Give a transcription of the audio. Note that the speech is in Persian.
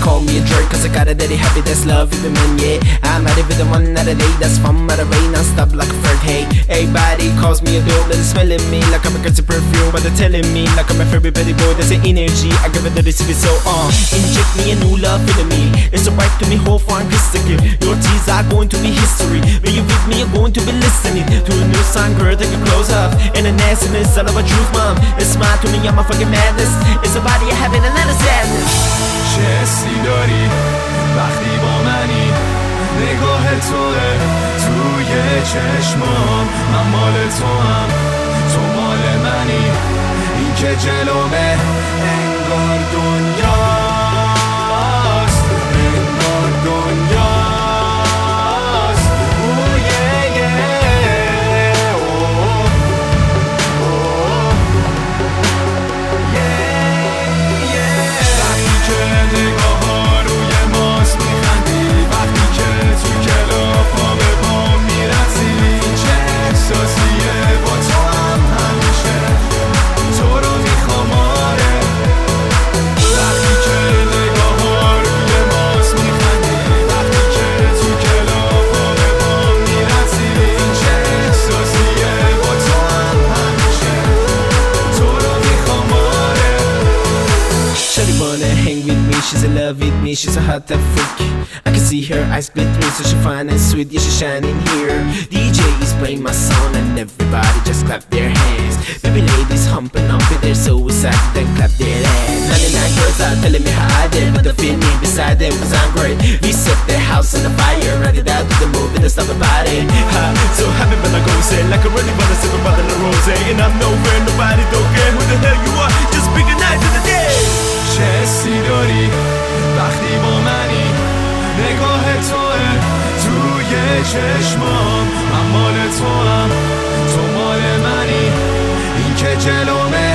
call me a jerk cause I got a daddy happy, that's love with the man, yeah. I'm ready with the one night a day, that's fun by the rain, non-stop like a flirt, hey. Everybody calls me a dope, they're smelling me like I'm a crazy perfume, but they're telling me like I'm a fairy petty boy, there's an energy, I give it the receive it so inject me a new love in me, it's a right to me whole fine crystal clear. Your tears are going to be history, when you with me you're going to be listening to a new song, girl, take a close up. And the nastiness, all of a truth, mom. It's smile to me, I'm a fucking madness. It's a body I have and another sadness. چه حسی داری وقتی با منی نگاه توه توی چشمام من مال تو هم تو مال منی این که جلومه انگار دنیاست انگار دنیاست نگاه ها روی ماست میخندی وقتی که تو کلاب ها به پام میرسی چه احساسیه با تو هم همیشه تو رو میخوام آره وقتی که نگاه ها روی ماست میخندی وقتی که تو کلاب ها به پام میرسی چه احساسیه با تو هم همیشه تو رو میخوام آره Shawty wanna hang with me, she's in love with me, she's a hot that freak. I can see her eyes glittering, so she fine and sweet, yeah, she's shining here. DJ is playing my song and everybody just clap their hands. Baby ladies humping it, they're so excited, then clap their hands. 99 girls are telling me how I did, but they feel me beside them cause I'm great. We set their house on the fire, ready down to the movie, let's stop about it. So happy when I go say, like a really wanna sip a bottle of rose. And I'm nowhere, nobody don't care who the hell you are, just big a night to the day. چه حسی داری وقتی با منی نگاه توه توی چشمام من مال تو هم تو مال منی این که جلومه